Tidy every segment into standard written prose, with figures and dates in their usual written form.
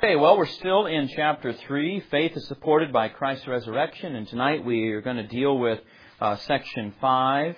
Okay, well, we're still in chapter 3. Faith is supported by Christ's resurrection. And tonight we are going to deal with section 5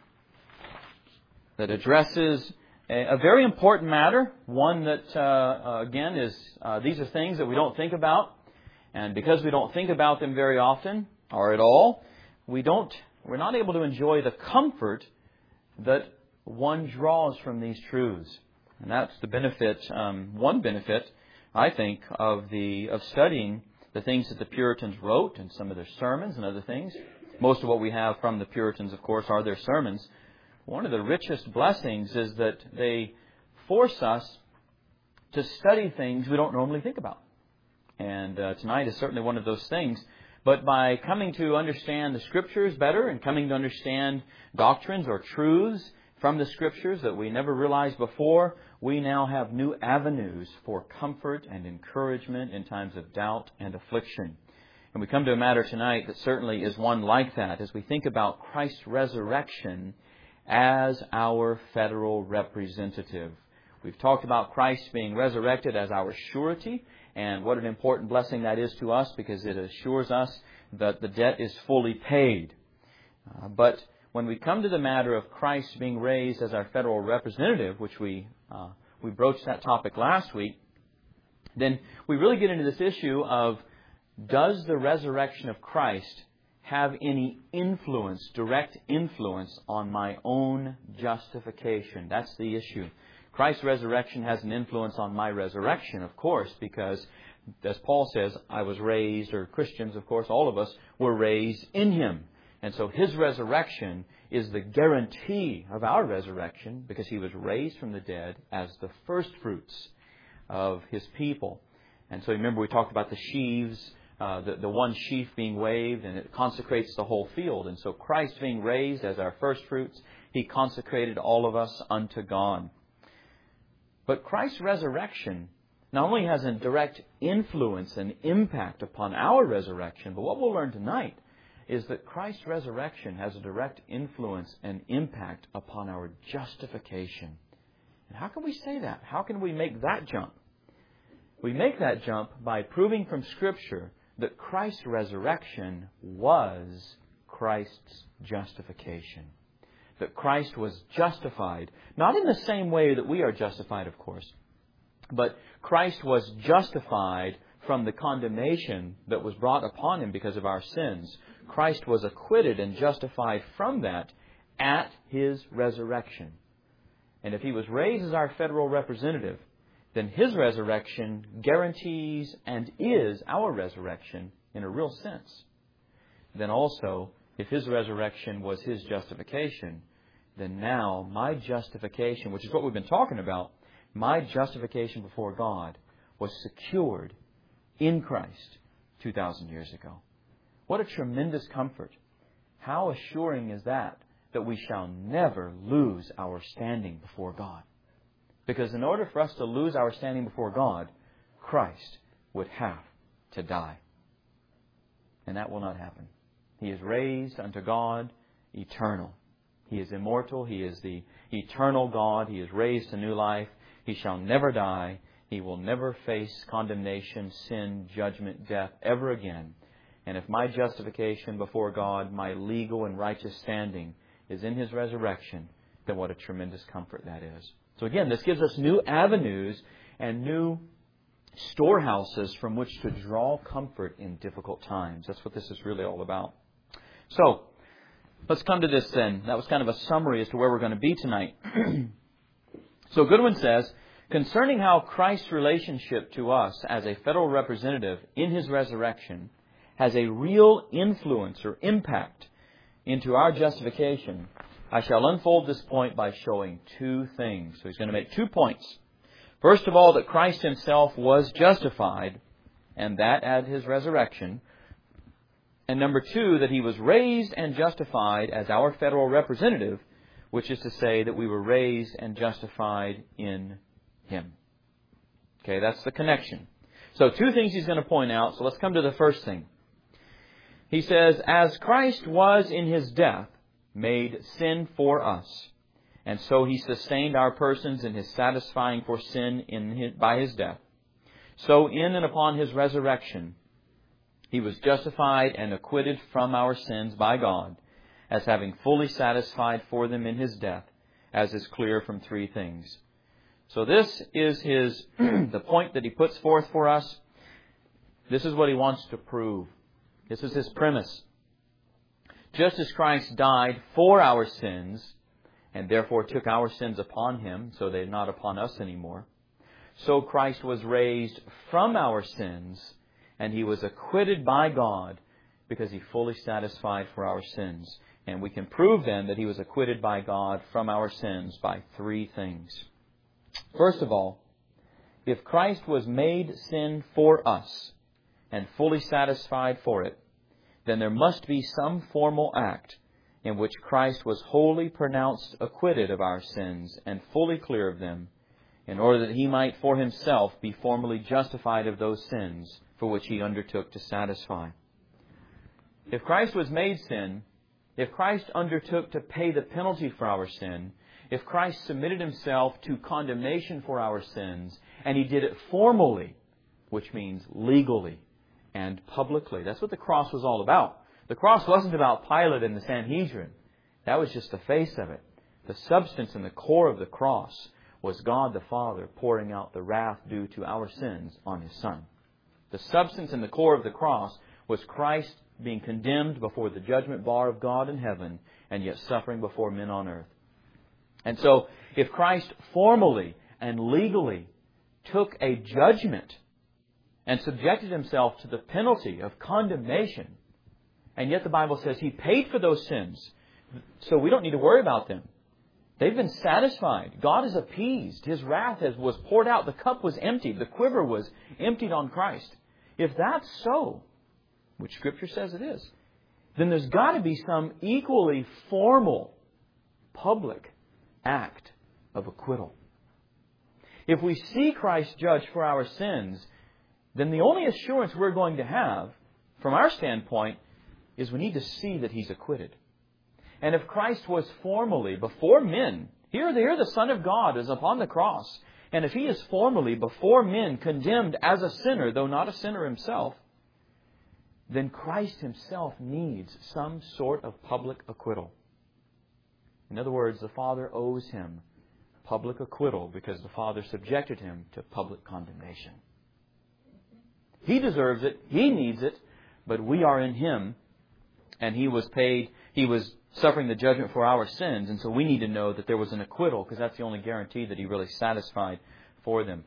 that addresses a very important matter. One that, again, is these are things that we don't think about. And because we don't think about them very often or at all, we're not able to enjoy the comfort that one draws from these truths. And that's the benefit, one benefit, I think, of studying the things that the Puritans wrote and some of their sermons and other things. Most of what we have from the Puritans, of course, are their sermons. One of the richest blessings is that they force us to study things we don't normally think about. And tonight is certainly one of those things. But by coming to understand the Scriptures better and coming to understand doctrines or truths from the Scriptures that we never realized before, we now have new avenues for comfort and encouragement in times of doubt and affliction. And we come to a matter tonight that certainly is one like that as we think about Christ's resurrection as our federal representative. We've talked about Christ being resurrected as our surety, and what an important blessing that is to us because it assures us that the debt is fully paid. But when we come to the matter of Christ being raised as our federal representative, which we broached that topic last week, then we really get into this issue of, does the resurrection of Christ have any influence, direct influence on my own justification? That's the issue. Christ's resurrection has an influence on my resurrection, of course, because, as Paul says, I was raised, or Christians, of course, all of us were raised in Him. And so His resurrection is the guarantee of our resurrection because He was raised from the dead as the first fruits of His people. And so remember we talked about the sheaves, the one sheaf being waved, and it consecrates the whole field. And so Christ being raised as our first fruits, He consecrated all of us unto God. But Christ's resurrection not only has a direct influence and impact upon our resurrection, but what we'll learn tonight is that Christ's resurrection has a direct influence and impact upon our justification. And how can we say that? How can we make that jump? We make that jump by proving from Scripture that Christ's resurrection was Christ's justification. That Christ was justified, not in the same way that we are justified, of course, but Christ was justified from the condemnation that was brought upon Him because of our sins. Christ was acquitted and justified from that at His resurrection. And if He was raised as our federal representative, then His resurrection guarantees and is our resurrection in a real sense. Then also, if His resurrection was His justification, then now my justification, which is what we've been talking about, my justification before God was secured in Christ 2,000 years ago. What a tremendous comfort. How assuring is that we shall never lose our standing before God. Because in order for us to lose our standing before God, Christ would have to die. And that will not happen. He is raised unto God eternal. He is immortal. He is the eternal God. He is raised to new life. He shall never die. He will never face condemnation, sin, judgment, death ever again. And if my justification before God, my legal and righteous standing, is in His resurrection, then what a tremendous comfort that is. So again, this gives us new avenues and new storehouses from which to draw comfort in difficult times. That's what this is really all about. So, let's come to this then. That was kind of a summary as to where we're going to be tonight. So Goodwin says, concerning how Christ's relationship to us as a federal representative in His resurrection has a real influence or impact into our justification, I shall unfold this point by showing two things. So he's going to make 2 points. First of all, that Christ Himself was justified, and that at His resurrection. And number 2, that He was raised and justified as our federal representative, which is to say that we were raised and justified in Him. Okay, that's the connection. So 2 things he's going to point out. So let's come to the first thing. He says, as Christ was in His death, made sin for us, and so He sustained our persons in His satisfying for sin by His death, So in and upon His resurrection, He was justified and acquitted from our sins by God, as having fully satisfied for them in His death, as is clear from three things. So this is the point that He puts forth for us. This is what He wants to prove. This is His premise. Just as Christ died for our sins, and therefore took our sins upon Him, so they're not upon us anymore, so Christ was raised from our sins, and He was acquitted by God because He fully satisfied for our sins. And we can prove then that He was acquitted by God from our sins by three things. First of all, if Christ was made sin for us and fully satisfied for it, then there must be some formal act in which Christ was wholly pronounced acquitted of our sins and fully clear of them, in order that He might for Himself be formally justified of those sins for which He undertook to satisfy. If Christ was made sin, if Christ undertook to pay the penalty for our sin, if Christ submitted Himself to condemnation for our sins, and He did it formally, which means legally and publicly. That's what the cross was all about. The cross wasn't about Pilate and the Sanhedrin. That was just the face of it. The substance and the core of the cross was God the Father pouring out the wrath due to our sins on His Son. The substance and the core of the cross was Christ being condemned before the judgment bar of God in heaven, and yet suffering before men on earth. And so, if Christ formally and legally took a judgment and subjected Himself to the penalty of condemnation, and yet the Bible says He paid for those sins, so we don't need to worry about them. They've been satisfied. God is appeased. His wrath was poured out. The cup was emptied. The quiver was emptied on Christ. If that's so, which Scripture says it is, then there's got to be some equally formal, public act of acquittal. If we see Christ judged for our sins, then the only assurance we're going to have, from our standpoint, is we need to see that He's acquitted. And if Christ was formally before men, here the Son of God is upon the cross, and if He is formally before men condemned as a sinner, though not a sinner Himself, then Christ Himself needs some sort of public acquittal. In other words, the Father owes Him public acquittal because the Father subjected Him to public condemnation. He deserves it. He needs it. But we are in Him, and He was paid. He was suffering the judgment for our sins, and so we need to know that there was an acquittal, because that's the only guarantee that He really satisfied for them.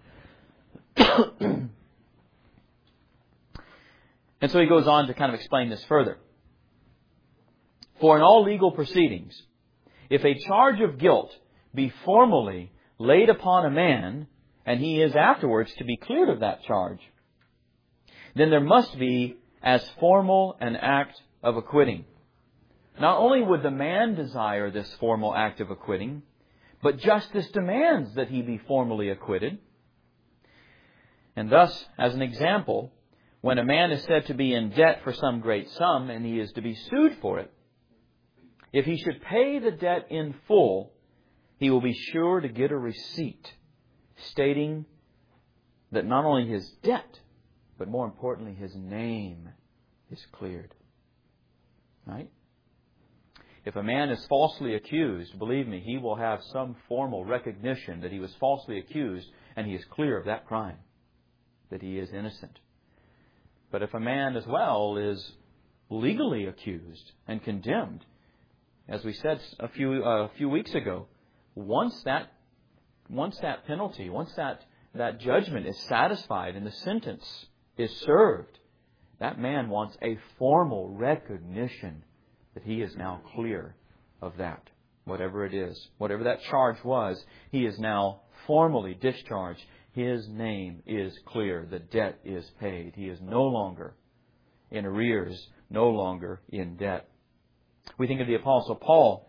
And so he goes on to kind of explain this further. For in all legal proceedings, if a charge of guilt be formally laid upon a man, and he is afterwards to be cleared of that charge, then there must be as formal an act of acquitting. Not only would the man desire this formal act of acquitting, but justice demands that he be formally acquitted. And thus, as an example, when a man is said to be in debt for some great sum and he is to be sued for it, if he should pay the debt in full, he will be sure to get a receipt stating that not only his debt, but more importantly, his name is cleared. Right? If a man is falsely accused, believe me, he will have some formal recognition that he was falsely accused and he is clear of that crime, that he is innocent. But if a man as well is legally accused and condemned, as we said a few weeks ago, once that penalty, once that judgment is satisfied and the sentence is served, that man wants a formal recognition that he is now clear of that. Whatever it is, whatever that charge was, he is now formally discharged. His name is clear. The debt is paid. He is no longer in arrears, no longer in debt. We think of the Apostle Paul.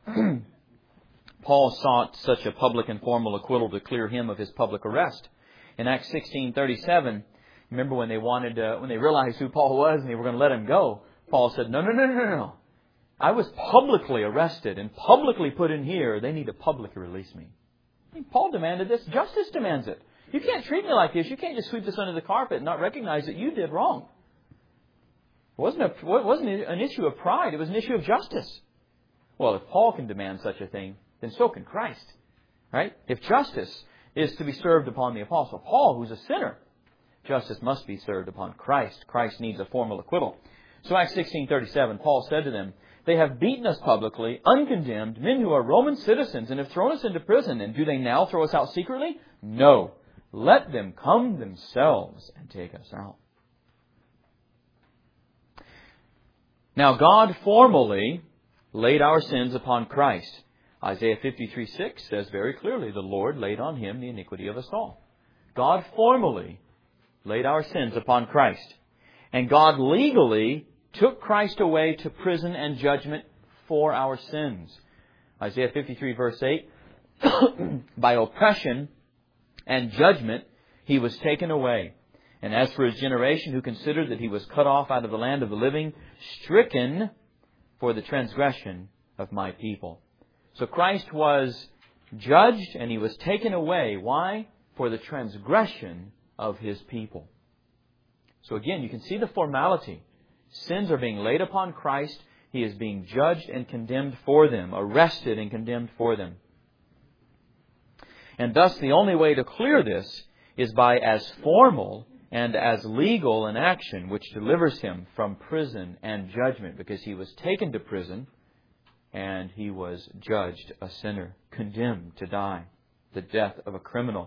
Paul sought such a public and formal acquittal to clear him of his public arrest. In Acts 16:37, remember when they realized who Paul was and they were going to let him go, Paul said, No. I was publicly arrested and publicly put in here. They need to publicly release me. I mean, Paul demanded this. Justice demands it. You can't treat me like this. You can't just sweep this under the carpet and not recognize that you did wrong. It wasn't an issue of pride. It was an issue of justice. Well, if Paul can demand such a thing, then so can Christ. Right? If justice is to be served upon the Apostle Paul, who's a sinner, justice must be served upon Christ. Christ needs a formal acquittal. So Acts 16:37, Paul said to them, "They have beaten us publicly, uncondemned, men who are Roman citizens, and have thrown us into prison. And do they now throw us out secretly? No. Let them come themselves and take us out." Now God formally laid our sins upon Christ. Isaiah 53:6 says very clearly, "The Lord laid on Him the iniquity of us all." God formally laid our sins upon Christ. And God legally took Christ away to prison and judgment for our sins. Isaiah 53 verse 8, "By oppression and judgment He was taken away. And as for His generation, who considered that He was cut off out of the land of the living, stricken for the transgression of my people." So Christ was judged and He was taken away. Why? For the transgression of His people. So again, you can see the formality. Sins are being laid upon Christ. He is being judged and condemned for them, arrested and condemned for them. And thus the only way to clear this is by as formal and as legal an action which delivers Him from prison and judgment, because He was taken to prison and He was judged a sinner, condemned to die, the death of a criminal.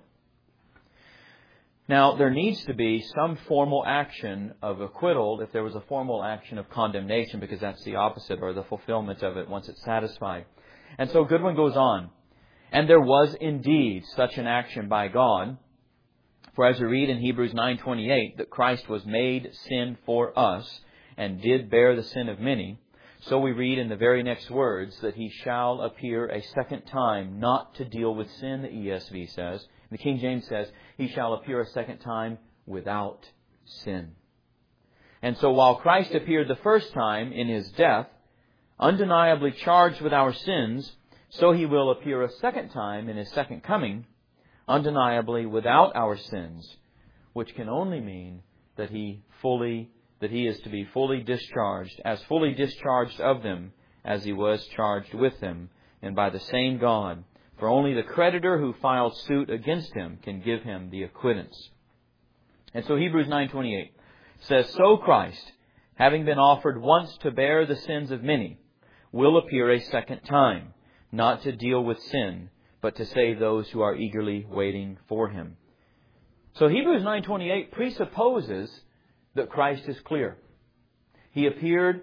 Now, there needs to be some formal action of acquittal if there was a formal action of condemnation, because that's the opposite, or the fulfillment of it once it's satisfied. And so Goodwin goes on, "And there was indeed such an action by God. For as we read in Hebrews 9:28, that Christ was made sin for us and did bear the sin of many, so we read in the very next words that He shall appear a second time, not to deal with sin," the ESV says. The King James says, "He shall appear a second time without sin." And so while Christ appeared the first time in His death, undeniably charged with our sins, so He will appear a second time in His second coming, undeniably without our sins, which can only mean that He is to be fully discharged, as fully discharged of them as He was charged with them, and by the same God. For only the creditor who filed suit against Him can give Him the acquittance. And so Hebrews 9:28 says, "So Christ, having been offered once to bear the sins of many, will appear a second time, not to deal with sin, but to save those who are eagerly waiting for Him." So Hebrews 9:28 presupposes that Christ is clear. He appeared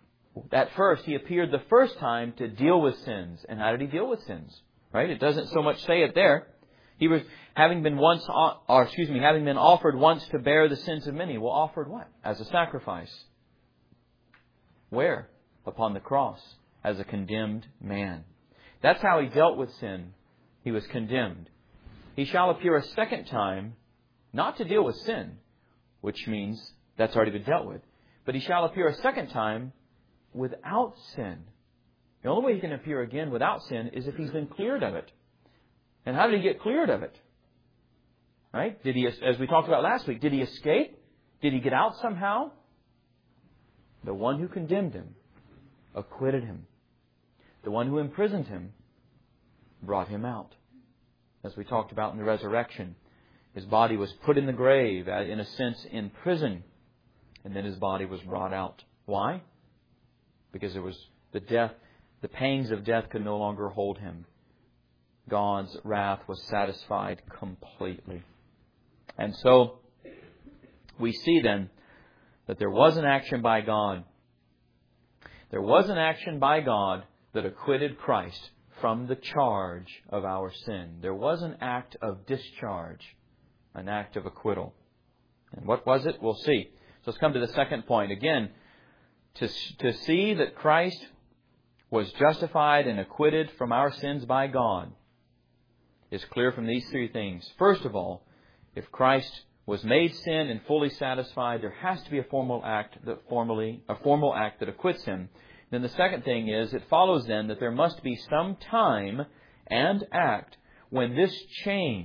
the first time to deal with sins. And how did He deal with sins? Right? It doesn't so much say it there. He was having been offered once to bear the sins of many. Well, offered what? As a sacrifice. Where? Upon the cross, as a condemned man. That's how He dealt with sin. He was condemned. He shall appear a second time, not to deal with sin, which means that's already been dealt with. But He shall appear a second time without sin. The only way He can appear again without sin is if He's been cleared of it. And how did He get cleared of it? Right? Did He, as we talked about last week, did He escape? Did He get out somehow? The one who condemned Him acquitted Him. The one who imprisoned Him brought Him out. As we talked about in the resurrection, His body was put in the grave, in a sense, in prison. And then His body was brought out. Why? Because there was the pangs of death could no longer hold Him. God's wrath was satisfied completely. And so, we see then that there was an action by God. There was an action by God that acquitted Christ from the charge of our sin. There was an act of discharge, an act of acquittal. And what was it? We'll see. So let's come to the second point. Again, to see that Christ was justified and acquitted from our sins by God is clear from these three things. First of all, if Christ was made sin and fully satisfied, there has to be a formal act that acquits Him. Then the second thing is, it follows then that there must be some time and act when this change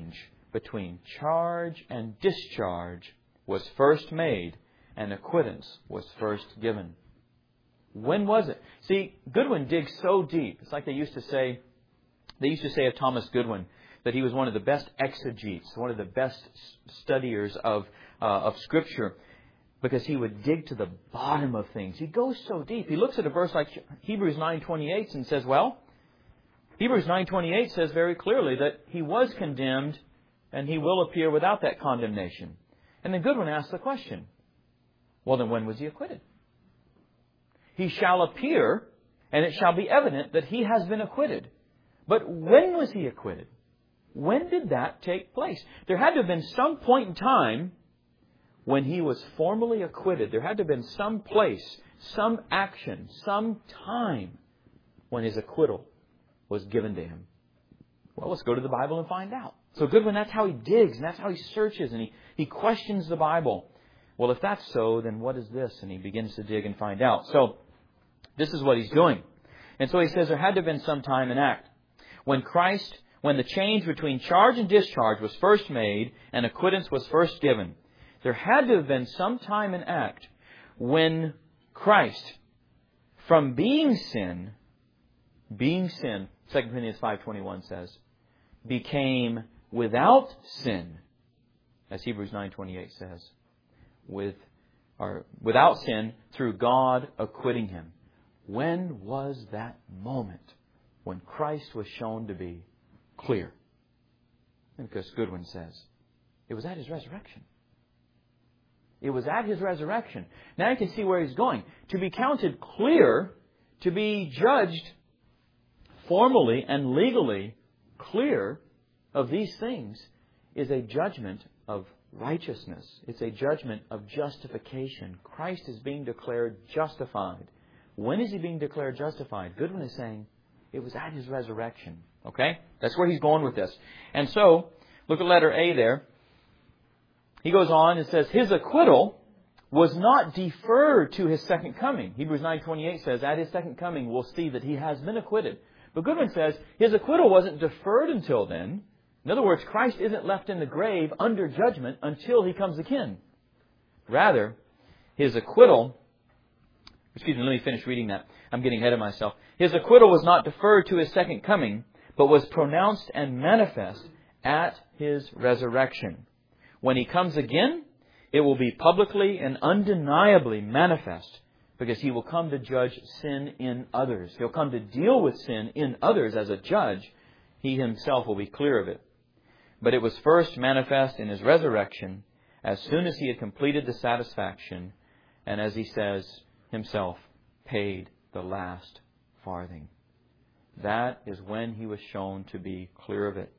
between charge and discharge was first made and acquittance was first given. When was it? See, Goodwin digs so deep. It's like they used to say of Thomas Goodwin that he was one of the best exegetes, one of the best studiers of Scripture, because he would dig to the bottom of things. He goes so deep. He looks at a verse like Hebrews 9:28 and says, well, Hebrews 9:28 says very clearly that he was condemned and he will appear without that condemnation. And then Goodwin asks the question, well, then when was he acquitted? He shall appear, and it shall be evident that he has been acquitted. But when was he acquitted? When did that take place? There had to have been some point in time when he was formally acquitted. There had to have been some place, some action, some time when his acquittal was given to him. Well, let's go to the Bible and find out. So Goodwin, that's how he digs, and that's how he searches, and he questions the Bible. Well, if that's so, then what is this? And he begins to dig and find out. So this is what he's doing. And so he says there had to have been some time and act. When the change between charge and discharge was first made and acquittance was first given, there had to have been some time and act when Christ, from being sin, 2 Corinthians 5:21 says, became without sin, as Hebrews 9:28 says, without sin through God acquitting him. When was that moment when Christ was shown to be clear? And because Goodwin says, it was at His resurrection. It was at His resurrection. Now you can see where he's going. To be counted clear, to be judged formally and legally clear of these things, is a judgment of righteousness. It's a judgment of justification. Christ is being declared justified. When is He being declared justified? Goodwin is saying it was at His resurrection. Okay? That's where he's going with this. And so, look at letter A there. He goes on and says, His acquittal was not deferred to His second coming. Hebrews 9:28 says, at His second coming we'll see that He has been acquitted. But Goodwin says, His acquittal wasn't deferred until then. In other words, Christ isn't left in the grave under judgment until He comes again. Rather, His acquittal... let me finish reading that. I'm getting ahead of myself. His acquittal was not deferred to His second coming, but was pronounced and manifest at His resurrection. When He comes again, it will be publicly and undeniably manifest, because He will come to judge sin in others. He'll come to deal with sin in others as a judge. He Himself will be clear of it. But it was first manifest in His resurrection, as soon as He had completed the satisfaction, and as He says Himself, paid the last farthing. That is when He was shown to be clear of it.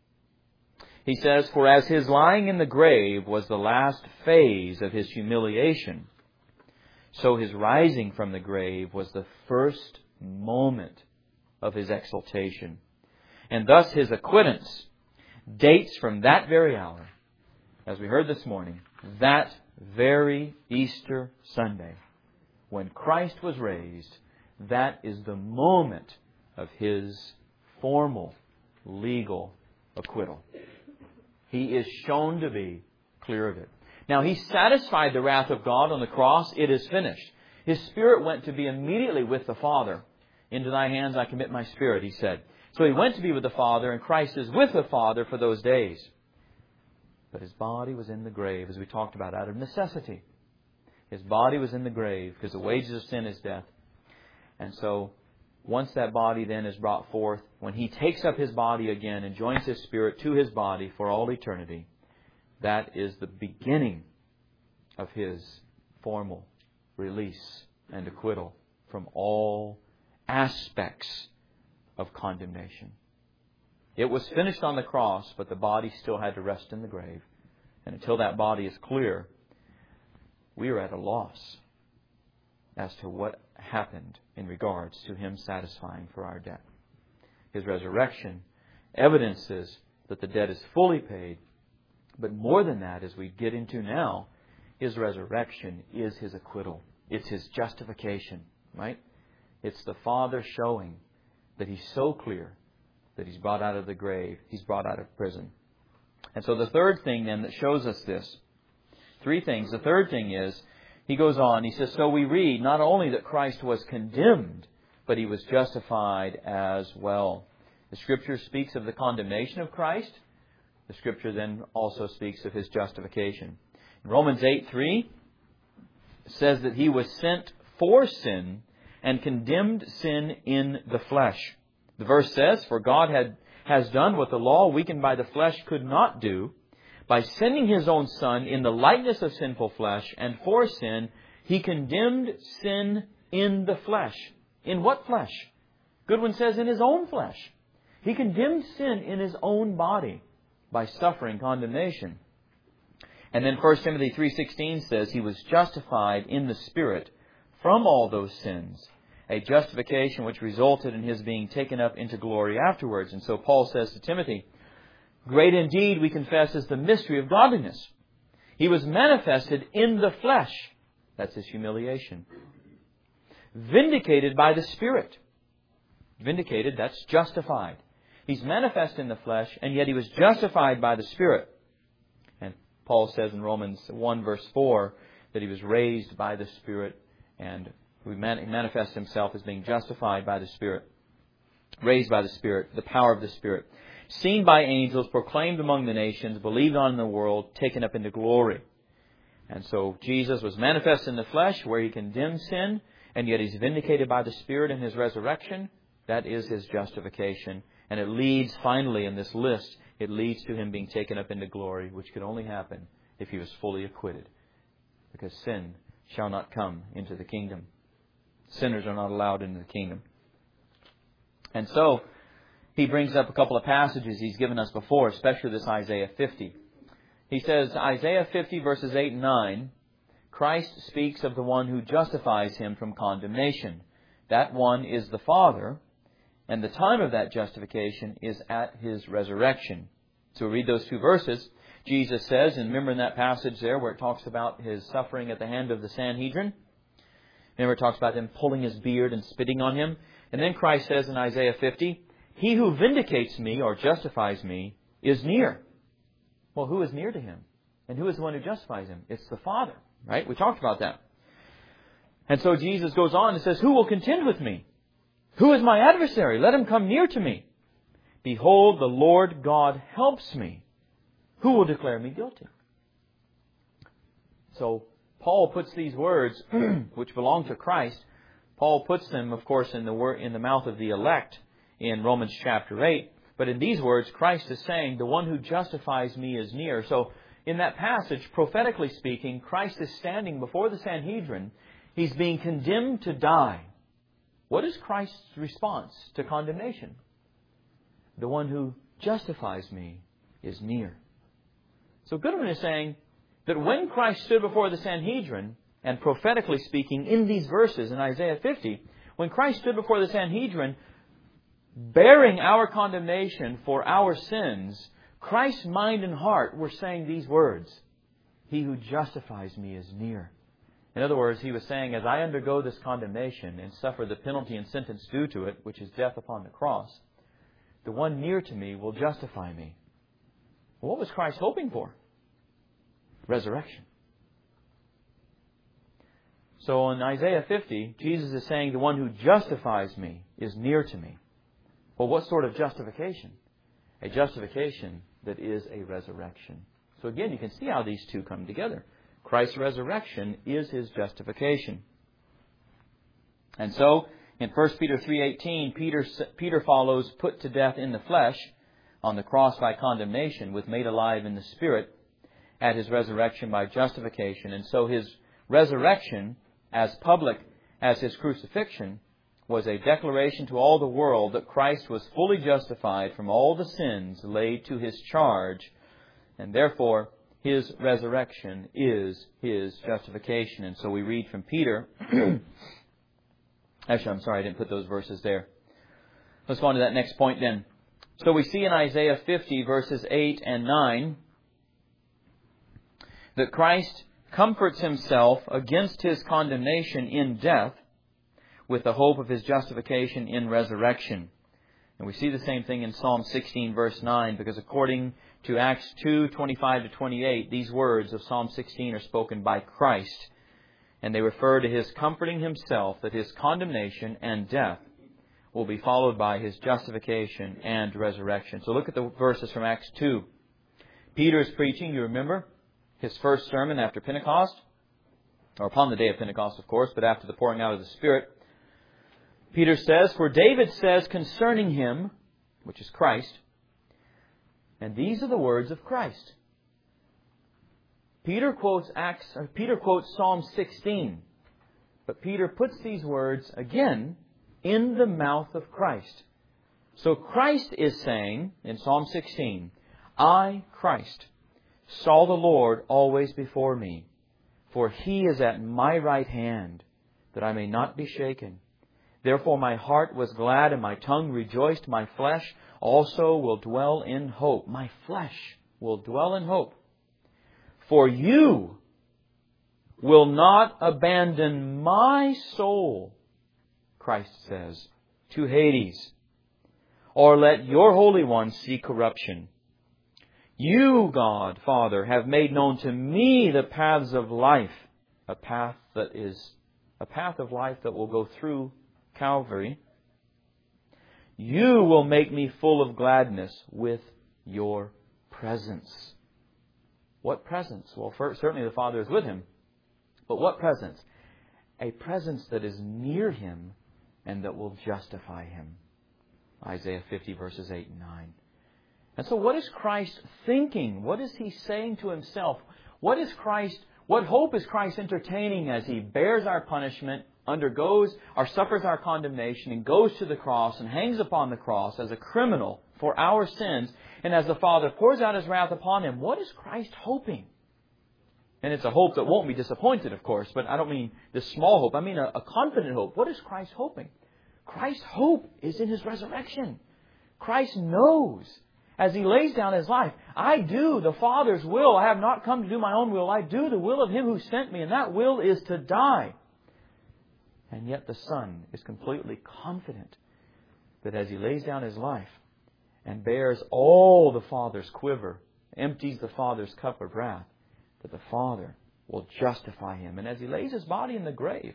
He says, for as His lying in the grave was the last phase of His humiliation, so His rising from the grave was the first moment of His exaltation. And thus His acquittance dates from that very hour, as we heard this morning, that very Easter Sunday, when Christ was raised. That is the moment of His formal, legal acquittal. He is shown to be clear of it. Now, He satisfied the wrath of God on the cross. It is finished. His Spirit went to be immediately with the Father. Into Thy hands I commit my spirit, He said. So He went to be with the Father, and Christ is with the Father for those days. But His body was in the grave, as we talked about, out of necessity. His body was in the grave, because the wages of sin is death. And so, once that body then is brought forth, when He takes up His body again and joins His Spirit to His body for all eternity, that is the beginning of His formal release and acquittal from all aspects of condemnation. It was finished on the cross, but the body still had to rest in the grave. And until that body is clear, we are at a loss as to what happened in regards to Him satisfying for our debt. His resurrection evidences that the debt is fully paid. But more than that, as we get into now, His resurrection is His acquittal. It's His justification, right? It's the Father showing that He's so clear that He's brought out of the grave, He's brought out of prison. And so the third thing then that shows us this, three things. The third thing is, he goes on, he says, so we read not only that Christ was condemned, but he was justified as well. The Scripture speaks of the condemnation of Christ. The Scripture then also speaks of his justification. In Romans 8:3, it says that he was sent for sin and condemned sin in the flesh. The verse says, for God has done what the law, weakened by the flesh, could not do. By sending his own Son in the likeness of sinful flesh and for sin, he condemned sin in the flesh. In what flesh? Goodwin says in his own flesh. He condemned sin in his own body by suffering condemnation. And then 1 Timothy 3:16 says he was justified in the Spirit from all those sins, a justification which resulted in his being taken up into glory afterwards. And so Paul says to Timothy, great indeed, we confess, is the mystery of godliness. He was manifested in the flesh. That's his humiliation. Vindicated by the Spirit. Vindicated, that's justified. He's manifest in the flesh, and yet he was justified by the Spirit. And Paul says in Romans 1 verse 4 that he was raised by the Spirit, and he manifests himself as being justified by the Spirit. Raised by the Spirit, the power of the Spirit. Seen by angels, proclaimed among the nations, believed on in the world, taken up into glory. And so Jesus was manifest in the flesh, where he condemned sin, and yet he's vindicated by the Spirit in his resurrection. That is his justification. And it leads, finally, in this list, it leads to him being taken up into glory, which could only happen if he was fully acquitted. Because sin shall not come into the kingdom. Sinners are not allowed into the kingdom. And so, he brings up a couple of passages he's given us before, especially this Isaiah 50. He says, Isaiah 50 verses 8 and 9, Christ speaks of the one who justifies him from condemnation. That one is the Father, and the time of that justification is at his resurrection. So we read those two verses. Jesus says, and remember in that passage there where it talks about his suffering at the hand of the Sanhedrin, remember it talks about them pulling his beard and spitting on him. And then Christ says in Isaiah 50, he who vindicates me or justifies me is near. Well, who is near to him? And who is the one who justifies him? It's the Father, right? We talked about that. And so Jesus goes on and says, who will contend with me? Who is my adversary? Let him come near to me. Behold, the Lord God helps me. Who will declare me guilty? So Paul puts these words, which belong to Christ, Paul puts them, of course, in the mouth of the elect in Romans chapter 8. But in these words, Christ is saying, the one who justifies me is near. So in that passage, prophetically speaking, Christ is standing before the Sanhedrin. He's being condemned to die. What is Christ's response to condemnation? The one who justifies me is near. So Goodwin is saying that when Christ stood before the Sanhedrin, and prophetically speaking, in these verses in Isaiah 50, when Christ stood before the Sanhedrin, bearing our condemnation for our sins, Christ's mind and heart were saying these words, he who justifies me is near. In other words, he was saying, as I undergo this condemnation and suffer the penalty and sentence due to it, which is death upon the cross, the one near to me will justify me. Well, what was Christ hoping for? Resurrection. So in Isaiah 50, Jesus is saying, the one who justifies me is near to me. Well, what sort of justification? A justification that is a resurrection. So again, you can see how these two come together. Christ's resurrection is his justification. And so, in 1 Peter 3:18, Peter follows put to death in the flesh on the cross by condemnation with made alive in the Spirit at his resurrection by justification. And so his resurrection, as public as his crucifixion, was a declaration to all the world that Christ was fully justified from all the sins laid to his charge, and therefore his resurrection is his justification. And so we read from Peter. Actually, I'm sorry, I didn't put those verses there. Let's go on to that next point then. So we see in Isaiah 50 verses 8 and 9 that Christ comforts himself against his condemnation in death with the hope of his justification in resurrection. And we see the same thing in Psalm 16 verse 9, because according to Acts 2:25-28, these words of Psalm 16 are spoken by Christ, and they refer to His comforting Himself that His condemnation and death will be followed by His justification and resurrection. So look at the verses from Acts 2. Peter is preaching, you remember, his first sermon after Pentecost, or upon the day of Pentecost, of course, but after the pouring out of the Spirit. Peter says, "For David says concerning Him," which is Christ, and these are the words of Christ. Peter quotes Psalm 16, but Peter puts these words again in the mouth of Christ. So Christ is saying in Psalm 16, "I, Christ, saw the Lord always before me, for He is at my right hand, that I may not be shaken. Therefore my heart was glad and my tongue rejoiced. My flesh also will dwell in hope." My flesh will dwell in hope. "For You will not abandon my soul," Christ says, "to Hades, or let Your Holy One see corruption. You, God, Father, have made known to me the paths of life," a path of life that will go through Calvary. "You will make me full of gladness with Your presence." What presence? Well, certainly the Father is with Him. But what presence? A presence that is near Him and that will justify Him. Isaiah 50 verses 8 and 9. And so what is Christ thinking? What is He saying to Himself? What hope is Christ entertaining as He bears our punishment, suffers our condemnation, and goes to the cross and hangs upon the cross as a criminal for our sins, and as the Father pours out His wrath upon Him? What is Christ hoping? And it's a hope that won't be disappointed, of course, but I don't mean this small hope. I mean a confident hope. What is Christ hoping? Christ's hope is in His resurrection. Christ knows, as He lays down His life, "I do the Father's will. I have not come to do my own will. I do the will of Him who sent me, and that will is to die." And yet the Son is completely confident that as He lays down His life and bears all the Father's quiver, empties the Father's cup of wrath, that the Father will justify Him. And as He lays His body in the grave,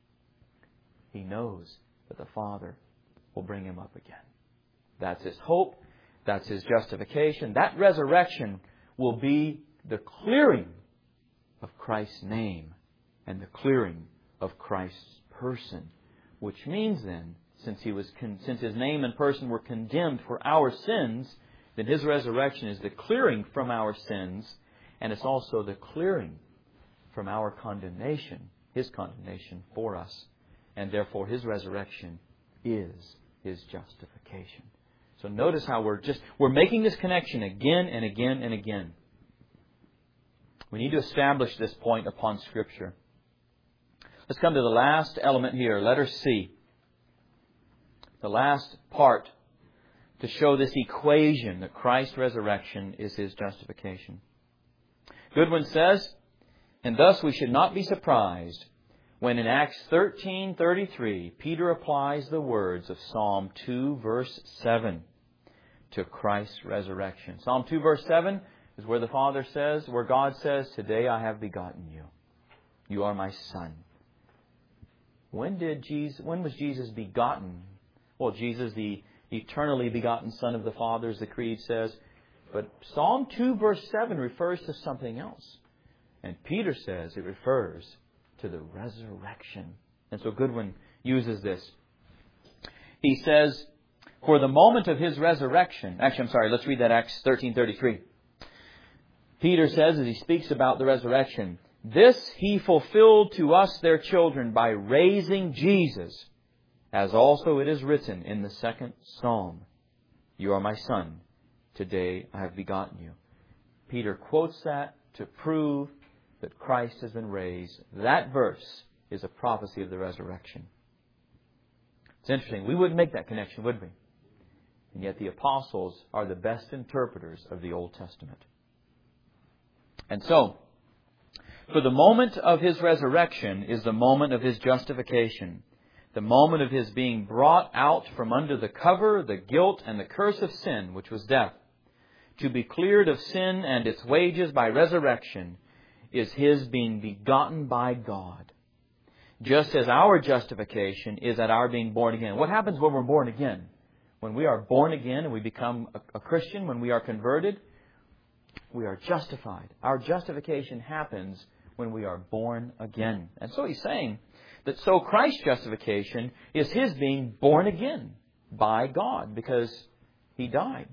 He knows that the Father will bring Him up again. That's His hope. That's His justification. That resurrection will be the clearing of Christ's name and the clearing of Christ's person. Which means then, since His name and person were condemned for our sins, then His resurrection is the clearing from our sins, and it's also the clearing from our condemnation, His condemnation for us. And therefore His resurrection is His justification. So notice how we're making this connection again and again and again. We need to establish this point upon Scripture. Let's come to the last element here, letter C. The last part to show this equation that Christ's resurrection is His justification. Goodwin says, "And thus we should not be surprised when in Acts 13:33 Peter applies the words of Psalm 2 verse 7 to Christ's resurrection." Psalm 2 verse 7 is where where God says, "Today I have begotten you. You are my Son." When was Jesus begotten? Well, Jesus, the eternally begotten Son of the Father, as the Creed says. But Psalm 2 verse 7 refers to something else. And Peter says it refers to the resurrection. And so Goodwin uses this. He says, "For the moment of His resurrection..." Let's read that Acts 13:33. Peter says, as he speaks about the resurrection, "This He fulfilled to us their children by raising Jesus, as also it is written in the second Psalm, 'You are my Son, today I have begotten you.'" Peter quotes that to prove that Christ has been raised. That verse is a prophecy of the resurrection. It's interesting. We wouldn't make that connection, would we? And yet the apostles are the best interpreters of the Old Testament. And so, for the moment of His resurrection is the moment of His justification. The moment of His being brought out from under the cover, the guilt, and the curse of sin, which was death. to be cleared of sin and its wages by resurrection is His being begotten by God. Just as our justification is at our being born again. What happens when we're born again? When we are born again and we become a Christian, when we are converted, we are justified. Our justification happens when we are born again. And so He's saying that so Christ's justification is His being born again by God because He died.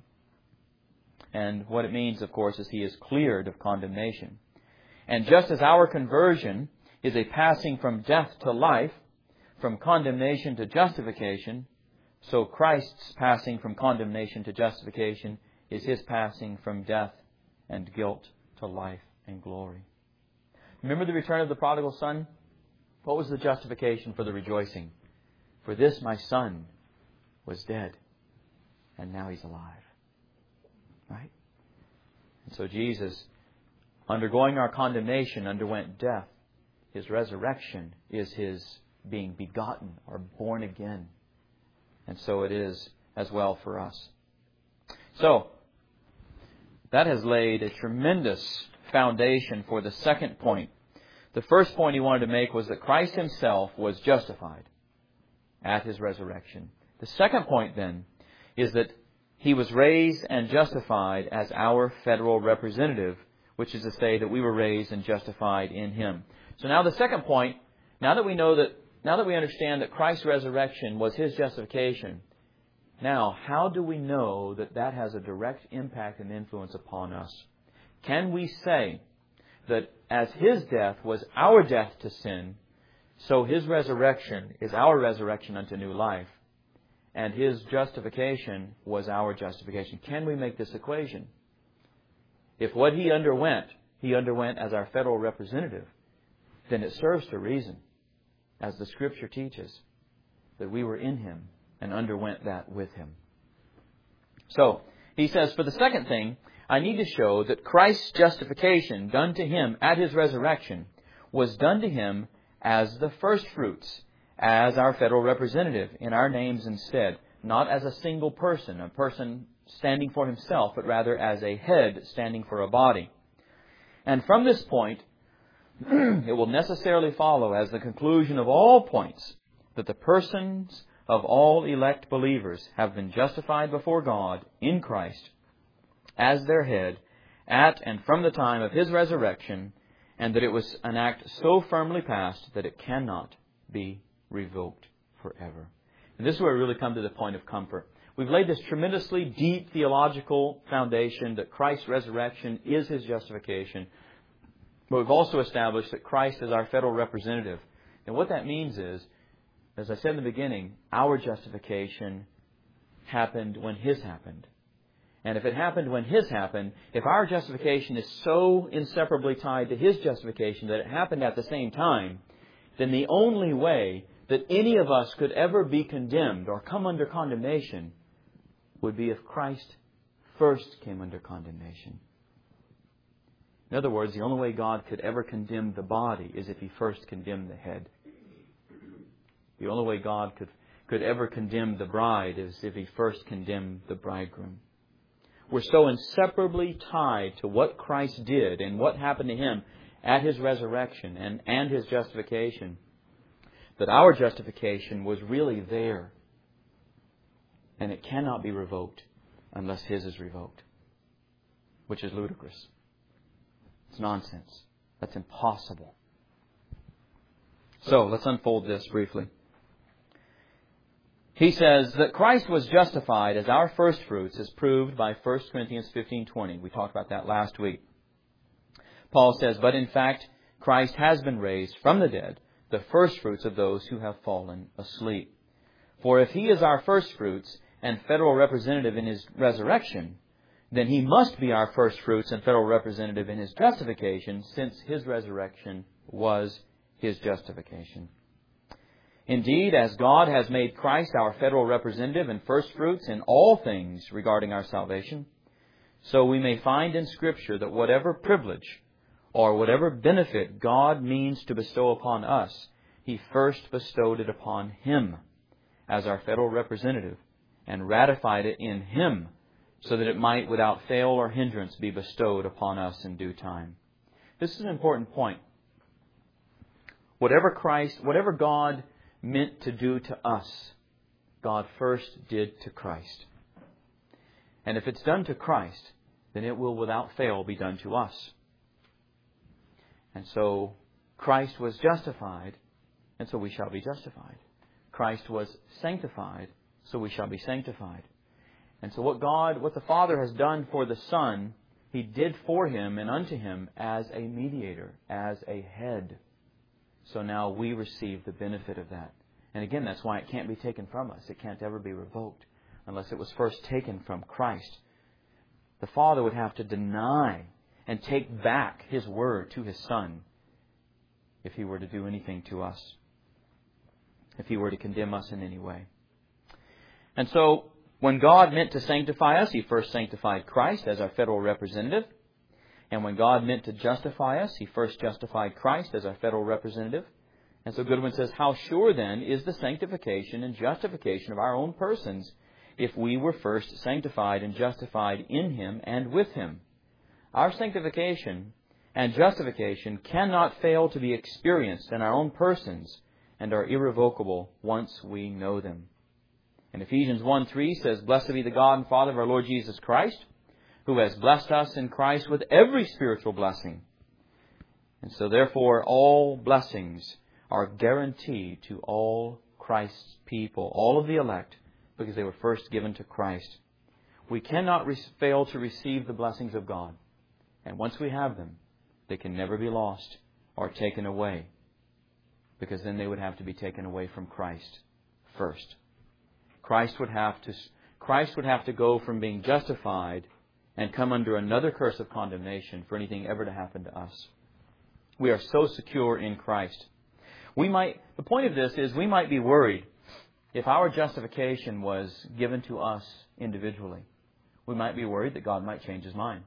And what it means, of course, is He is cleared of condemnation. And just as our conversion is a passing from death to life, from condemnation to justification, so Christ's passing from condemnation to justification is His passing from death and guilt to life and glory. Remember the return of the prodigal son? What was the justification for the rejoicing? For this my son was dead, and now he's alive. Right? And so Jesus, undergoing our condemnation, underwent death. His resurrection is His being begotten or born again. And so it is as well for us. So, that has laid a tremendous foundation for the second point. The first point he wanted to make was that Christ Himself was justified at His resurrection. The second point then is that He was raised and justified as our federal representative, which is to say that we were raised and justified in Him. So now the second point, now that we understand that Christ's resurrection was His justification, now how do we know that that has a direct impact and influence upon us? Can we say that as His death was our death to sin, so His resurrection is our resurrection unto new life, and His justification was our justification? Can we make this equation? If what He underwent as our federal representative, then it serves to reason, as the Scripture teaches, that we were in Him and underwent that with Him. So, he says, for the second thing, I need to show that Christ's justification done to Him at His resurrection was done to Him as the first fruits, as our federal representative in our names instead, not as a single person, a person standing for himself, but rather as a head standing for a body. And from this point, it will necessarily follow as the conclusion of all points that the persons of all elect believers have been justified before God in Christ as their head at and from the time of His resurrection, and that it was an act so firmly passed that it cannot be revoked forever. And this is where we really come to the point of comfort. We've laid this tremendously deep theological foundation that Christ's resurrection is His justification. But we've also established that Christ is our federal representative. And what that means is, as I said in the beginning, our justification happened when His happened. And if it happened when His happened, if our justification is so inseparably tied to His justification that it happened at the same time, then the only way that any of us could ever be condemned or come under condemnation would be if Christ first came under condemnation. In other words, the only way God could ever condemn the body is if He first condemned the head. The only way God could ever condemn the bride is if He first condemned the bridegroom. We're so inseparably tied to what Christ did and what happened to Him at His resurrection and His justification that our justification was really there. And it cannot be revoked unless His is revoked, which is ludicrous. It's nonsense. That's impossible. So, let's unfold this briefly. He says that Christ was justified as our first fruits is proved by 1 Corinthians 15:20. We talked about that last week. Paul says, but in fact, Christ has been raised from the dead, the first fruits of those who have fallen asleep. For if He is our first fruits and federal representative in His resurrection, then He must be our first fruits and federal representative in His justification, since His resurrection was His justification. Indeed, as God has made Christ our federal representative and first fruits in all things regarding our salvation, so we may find in Scripture that whatever privilege or whatever benefit God means to bestow upon us, He first bestowed it upon Him as our federal representative and ratified it in Him so that it might without fail or hindrance be bestowed upon us in due time. This is an important point. Whatever God meant to do to us, God first did to Christ. And if it's done to Christ, then it will without fail be done to us. And so Christ was justified, and so we shall be justified. Christ was sanctified, so we shall be sanctified. And so what the Father has done for the Son, He did for Him and unto Him as a mediator, as a head. So now we receive the benefit of that. And again, that's why it can't be taken from us. It can't ever be revoked unless it was first taken from Christ. The Father would have to deny and take back His word to His Son if He were to do anything to us, if He were to condemn us in any way. And so, when God meant to sanctify us, He first sanctified Christ as our federal representative. And when God meant to justify us, He first justified Christ as our federal representative. And so Goodwin says, how sure then is the sanctification and justification of our own persons if we were first sanctified and justified in Him and with Him? Our sanctification and justification cannot fail to be experienced in our own persons and are irrevocable once we know them. And Ephesians 1:3 says, Blessed be the God and Father of our Lord Jesus Christ, who has blessed us in Christ with every spiritual blessing. And so therefore all blessings are guaranteed to all Christ's people, all of the elect, because they were first given to Christ. We cannot fail to receive the blessings of God. And once we have them, they can never be lost or taken away, because then they would have to be taken away from Christ first. Christ would have to go from being justified and come under another curse of condemnation for anything ever to happen to us. We are so secure in Christ. The point of this is we might be worried if our justification was given to us individually. We might be worried that God might change His mind.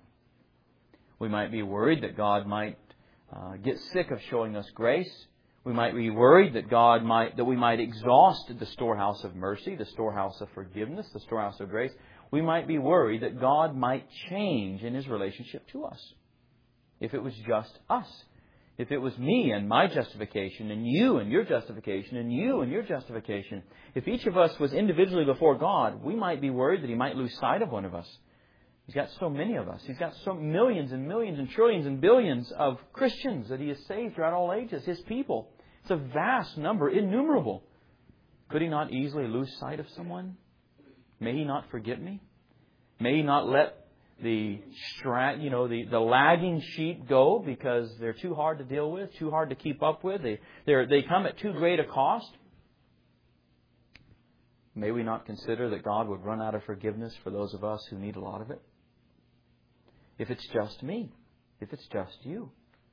We might be worried that God might get sick of showing us grace. We might be worried that we might exhaust the storehouse of mercy, the storehouse of forgiveness, the storehouse of grace. We might be worried that God might change in His relationship to us. If it was just us. If it was me and my justification, and you and your justification, and you and your justification. If each of us was individually before God, we might be worried that He might lose sight of one of us. He's got so many of us. He's got so millions and millions and trillions and billions of Christians that He has saved throughout all ages, His people. It's a vast number, innumerable. Could He not easily lose sight of someone? May He not forget me? May He not let the lagging sheep go because they're too hard to deal with, too hard to keep up with? They come at too great a cost? May we not consider that God would run out of forgiveness for those of us who need a lot of it? If it's just me, if it's just you.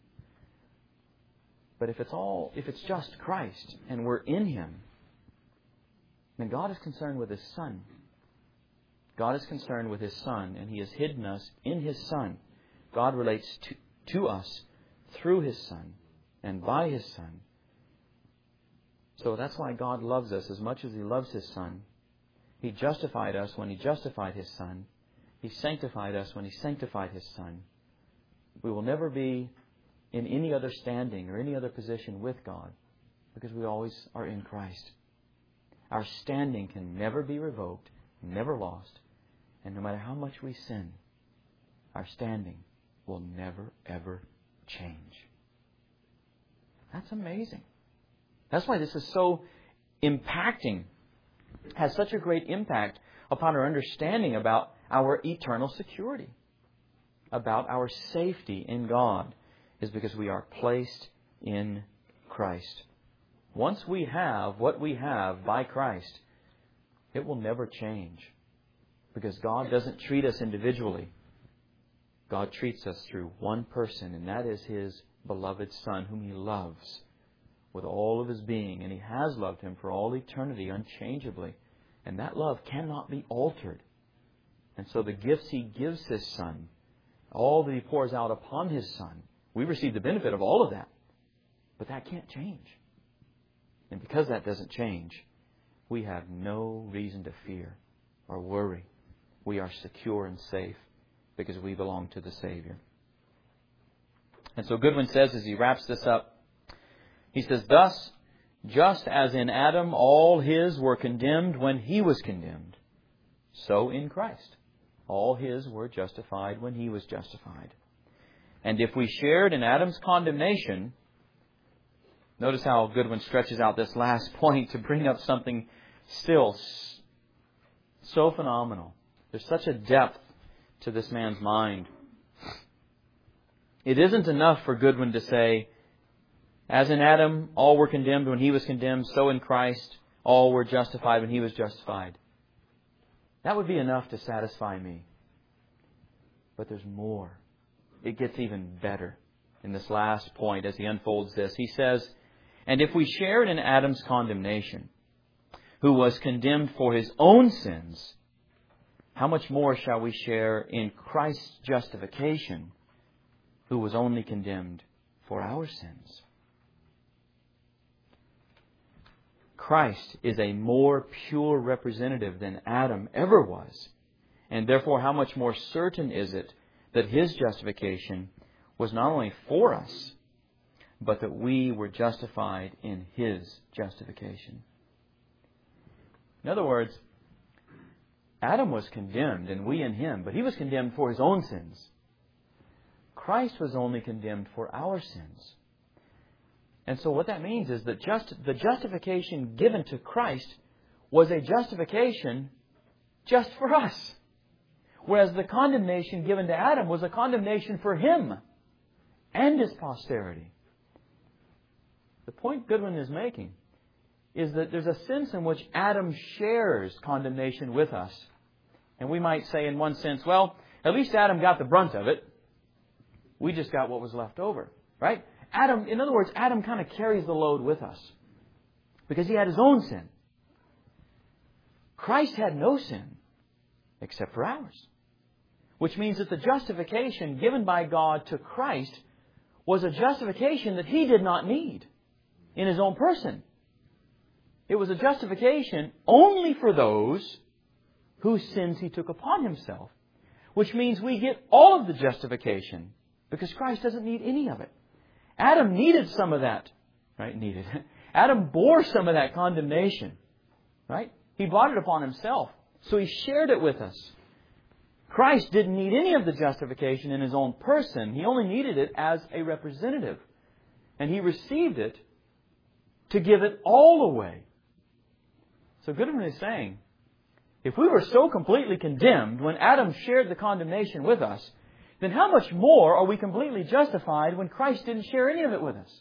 But if it's just Christ and we're in Him, then God is concerned with His Son. God is concerned with His Son, and He has hidden us in His Son. God relates to us through His Son and by His Son. So that's why God loves us as much as He loves His Son. He justified us when He justified His Son. He sanctified us when He sanctified His Son. We will never be in any other standing or any other position with God because we always are in Christ. Our standing can never be revoked, never lost, and no matter how much we sin, our standing will never, ever change. That's amazing. That's why this is so impacting, has such a great impact upon our understanding about our eternal security, about our safety in God, is because we are placed in Christ. Once we have what we have by Christ, it will never change. Because God doesn't treat us individually. God treats us through one person, and that is His beloved Son, whom He loves with all of His being. And He has loved Him for all eternity, unchangeably. And that love cannot be altered. And so the gifts He gives His Son, all that He pours out upon His Son, we receive the benefit of all of that. But that can't change. And because that doesn't change, we have no reason to fear or worry we are secure and safe because we belong to the Savior. And so Goodwin says, as he wraps this up, he says, thus, just as in Adam all his were condemned when he was condemned, so in Christ all his were justified when he was justified. And if we shared in Adam's condemnation, notice how Goodwin stretches out this last point to bring up something still so phenomenal. There's such a depth to this man's mind. It isn't enough for Goodwin to say, as in Adam all were condemned when he was condemned, so in Christ all were justified when he was justified. That would be enough to satisfy me. But there's more. It gets even better in this last point as he unfolds this. He says, and if we shared in Adam's condemnation, who was condemned for his own sins, how much more shall we share in Christ's justification, who was only condemned for our sins? Christ is a more pure representative than Adam ever was. And therefore, how much more certain is it that His justification was not only for us, but that we were justified in His justification. In other words, Adam was condemned and we in him, but he was condemned for his own sins. Christ was only condemned for our sins. And so what that means is that the justification given to Christ was a justification just for us. Whereas the condemnation given to Adam was a condemnation for him and his posterity. The point Goodwin is making is that there's a sense in which Adam shares condemnation with us. And we might say in one sense, well, at least Adam got the brunt of it. We just got what was left over. Right? Adam, in other words, Adam kind of carries the load with us because he had his own sin. Christ had no sin except for ours. Which means that the justification given by God to Christ was a justification that He did not need in His own person. It was a justification only for those whose sins He took upon Himself. Which means we get all of the justification because Christ doesn't need any of it. Adam needed some of that. Right? Adam bore some of that condemnation. Right? He brought it upon Himself. So He shared it with us. Christ didn't need any of the justification in His own person. He only needed it as a representative. And He received it to give it all away. So Goodwin is saying, if we were so completely condemned when Adam shared the condemnation with us, then how much more are we completely justified when Christ didn't share any of it with us?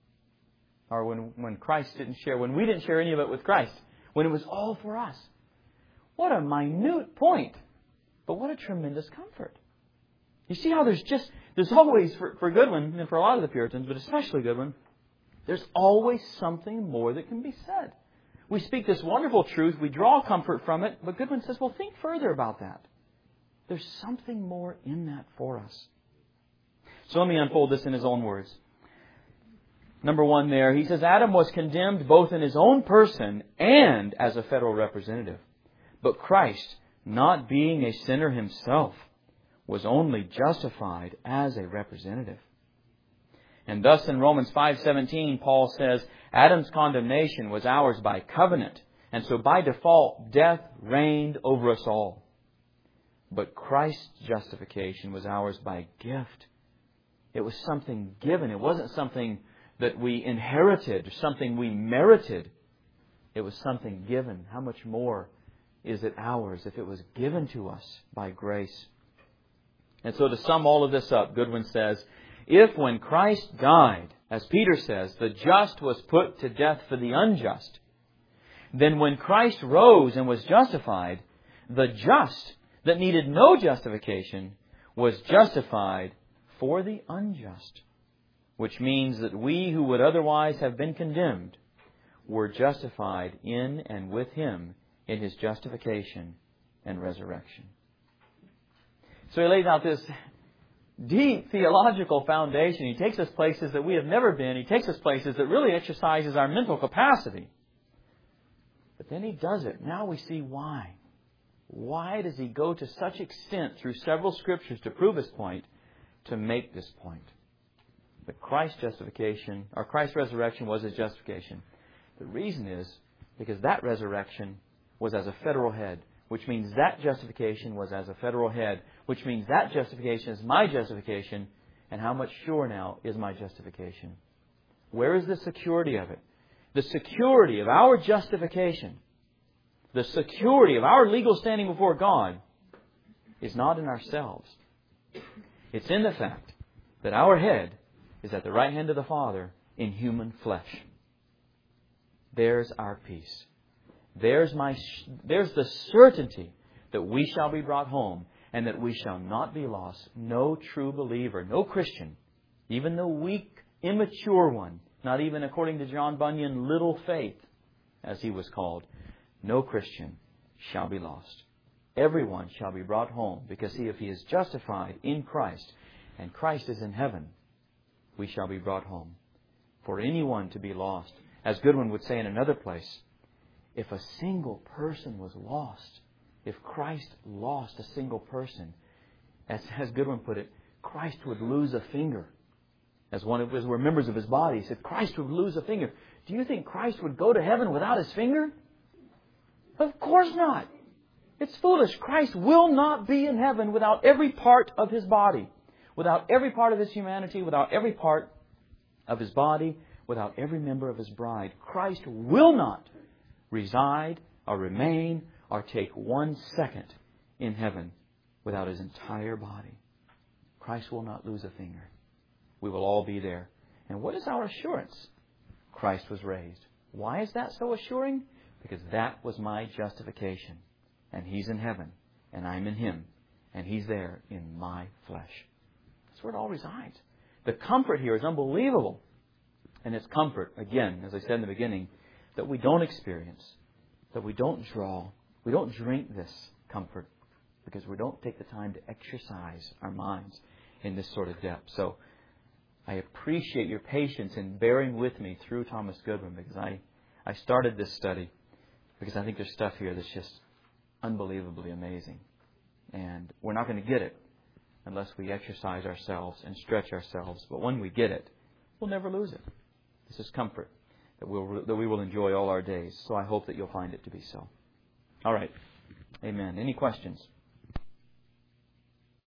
Or when we didn't share any of it with Christ, when it was all for us. What a minute point, but what a tremendous comfort. You see how there's always, for Goodwin, and for a lot of the Puritans, but especially Goodwin, there's always something more that can be said. We speak this wonderful truth, we draw comfort from it, but Goodwin says, well, think further about that. There's something more in that for us. So let me unfold this in his own words. Number one there, he says, Adam was condemned both in his own person and as a federal representative. But Christ, not being a sinner Himself, was only justified as a representative. And thus in Romans 5:17, Paul says, Adam's condemnation was ours by covenant, and so by default, death reigned over us all. But Christ's justification was ours by gift. It was something given. It wasn't something that we inherited, or something we merited. It was something given. How much more is it ours if it was given to us by grace? And so to sum all of this up, Goodwin says, if when Christ died, as Peter says, the just was put to death for the unjust, then when Christ rose and was justified, the just that needed no justification was justified for the unjust. Which means that we who would otherwise have been condemned were justified in and with Him in His justification and resurrection. So he lays out this deep theological foundation. He takes us places that we have never been. He takes us places that really exercises our mental capacity. But then he does it. Now we see why. Why does he go to such extent through several Scriptures to prove his point, to make this point? But Christ's justification, or Christ's resurrection, was his justification. The reason is because that resurrection was as a federal head, which means that justification was as a federal head, which means that justification is my justification. And how much sure now is my justification? Where is the security of it? The security of our justification, the security of our legal standing before God, is not in ourselves. It's in the fact that our head is at the right hand of the Father in human flesh. There's our peace. There's the certainty that we shall be brought home and that we shall not be lost. No true believer, no Christian, even the weak, immature one, not even according to John Bunyan, little faith, as he was called, no Christian shall be lost. Everyone shall be brought home, because if he is justified in Christ and Christ is in heaven, we shall be brought home. For anyone to be lost, as Goodwin would say in another place, if a single person was lost, if Christ lost a single person, as Goodwin put it, Christ would lose a finger. As one of his were members of his body, he said, Christ would lose a finger. Do you think Christ would go to heaven without his finger? Of course not. It's foolish. Christ will not be in heaven without every part of his body, without every part of his humanity, without every part of his body, without every member of his bride. Christ will not reside or remain or take 1 second in heaven without his entire body. Christ will not lose a finger. We will all be there. And what is our assurance? Christ was raised. Why is that so assuring? Because that was my justification. And He's in heaven, and I'm in Him, and He's there in my flesh. That's where it all resides. The comfort here is unbelievable. And it's comfort, again, as I said in the beginning, that we don't experience, that we don't draw, we don't drink this comfort, because we don't take the time to exercise our minds in this sort of depth. So I appreciate your patience in bearing with me through Thomas Goodwin, because I started this study because I think there's stuff here that's just unbelievably amazing. And we're not going to get it unless we exercise ourselves and stretch ourselves. But when we get it, we'll never lose it. This is comfort that we will enjoy all our days. So I hope that you'll find it to be so. All right. Amen. Any questions?